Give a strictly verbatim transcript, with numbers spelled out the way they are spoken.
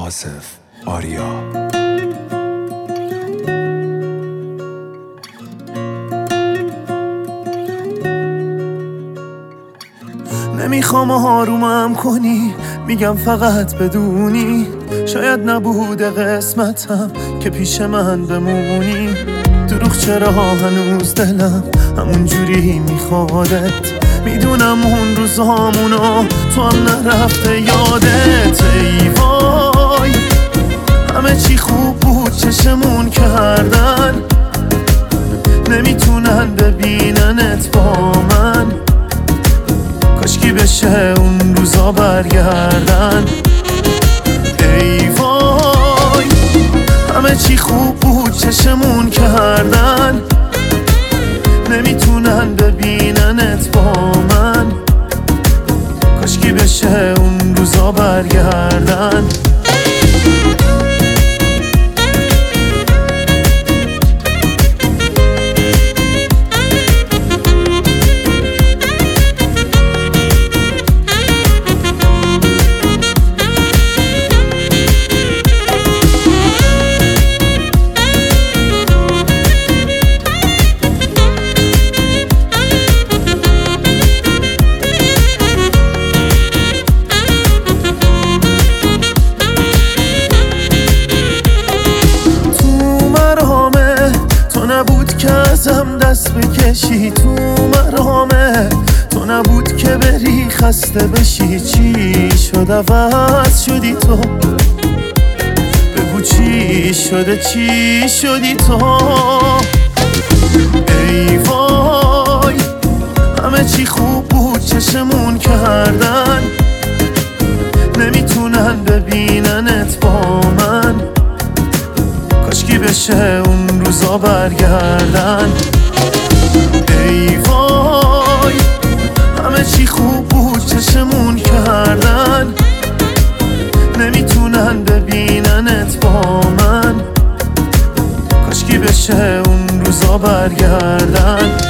آصف آریا. نمیخوام آرومم کنی، میگم فقط بدونی شاید نبوده قسمتم که پیش من بمونی. دروغ چرا هنوز دلم همون جوری میخوادت، میدونم اون روزامونو تو هم نرفته یادت. ای وای همه چی خوب بود چشمون کردن، نمیتونن ببیننت با من. کاشکی بشه اون روزا برگردن. ای وای همه چی خوب بود چشمون کردن، نمیتونن ببیننت با من. کاشکی بشه اون روزا برگردن. نبود که ازم دست بکشی، تو مرامه تو نبود که بری خسته بشی. چی شد عوض شدی تو؟ بگو چی شده چی شدی تو؟ ای وای همه چی خوب بود چشمون کردن، نمیتونن ببیننت با من. کاشکی بشه اون روزا برگردن. ای وای همه چی خوب بود چشمون کردن، نمیتونن ببیننت با من. کاشکی بشه اون روزا برگردن.